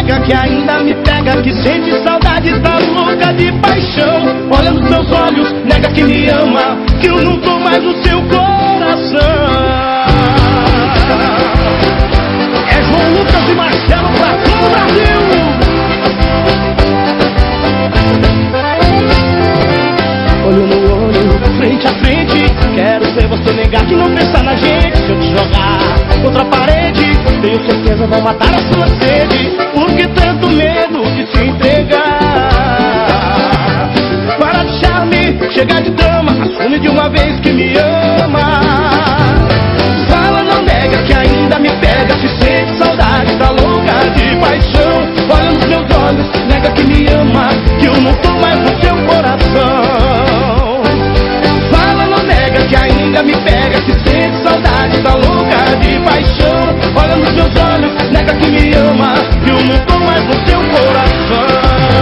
nega que ainda me pega, que sente saudade, tá louca de paixão. Olha nos meus olhos, nega que me ama, que eu não tô mais no seu coração. É João Lucas e Marcelo pra todo o Brasil. Olho no olho, frente a frente, quero ver você negar que não pensa na gente. Se eu te jogar contra a parede, tenho certeza vai matar a sua sede. Por que tanto medo de se entregar? Para de charme, chega de drama, assume de uma vez que me ama. Fala, não nega que ainda me pega, se sente saudade, tá louca de paixão. Olha nos meus olhos, nega que me ama, que eu não tô mais no seu coração. Fala, não nega que ainda me pega, se sente saudade, tá louca de paixão. Olha nos meus olhos, nega que me ama, que eu não tô mais no seu coração.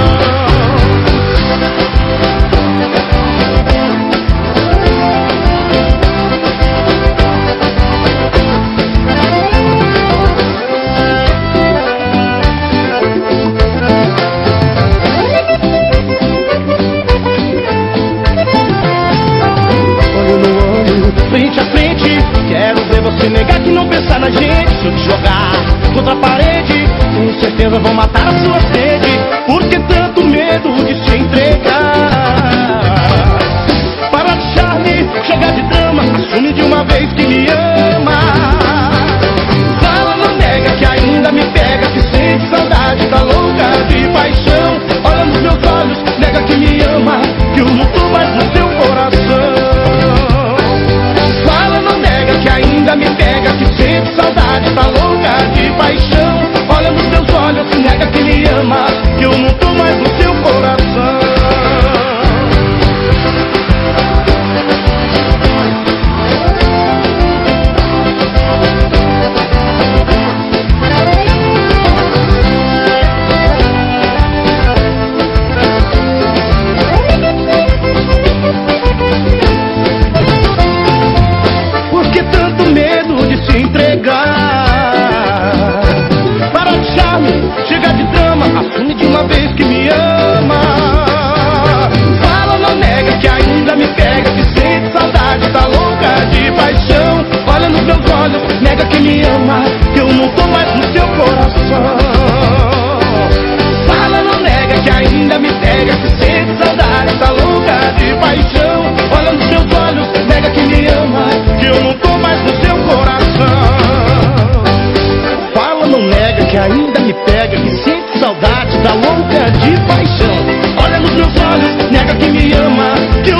Frente a frente, quero ver você negar que não pensar na gente. Se eu te jogar contra a parede, com certeza vão matar a sua sede. Por que tanto medo de se entregar? Para de charme, chega de drama, assume de uma vez que me ama. Fala, não nega que ainda me pega, que sente saudade, tá louca de paixão. Olha nos meus olhos, nega que me ama, que eu não tô mais no seu coração. Ainda me pega, que sente saudade, tá louca de paixão. Olha nos meus olhos, nega que me ama, que eu não tô mais no seu coração. Medo de se entregar. Para de charme, chega de drama, assume de uma vez que me ama. Fala, não nega que ainda me pega, que sente saudade, tá louca de paixão. Olha nos meus olhos, nega que me ama, que eu não tô mais no seu coração. Fala, não nega que ainda me pega, que sente saudade, tá louca de paixão. Olha nos meus olhos, nega que me ama, que eu não tô mais no seu coração. Fala, não nega que ainda me pega, que sente saudade, tá louca de paixão. Olha nos meus olhos, nega que me ama, que